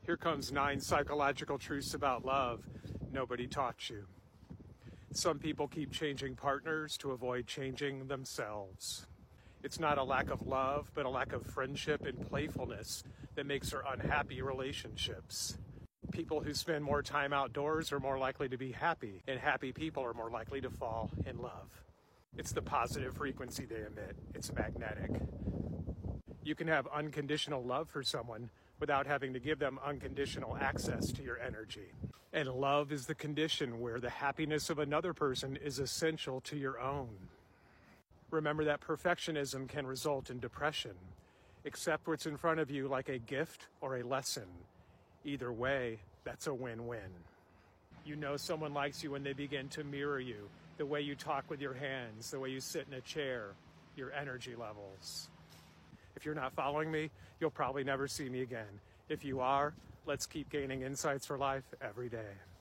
Here comes 9 psychological truths about love nobody taught you. Some people keep changing partners to avoid changing themselves. It's not a lack of love, but a lack of friendship and playfulness that makes for unhappy relationships. People who spend more time outdoors are more likely to be happy, and happy people are more likely to fall in love. It's the positive frequency they emit. It's magnetic. You can have unconditional love for someone without having to give them unconditional access to your energy. And love is the condition where the happiness of another person is essential to your own. Remember that perfectionism can result in depression. Accept what's in front of you like a gift or a lesson. Either way, that's a win-win. You know someone likes you when they begin to mirror you, the way you talk with your hands, the way you sit in a chair, your energy levels. If you're not following me, you'll probably never see me again. If you are, let's keep gaining insights for life every day.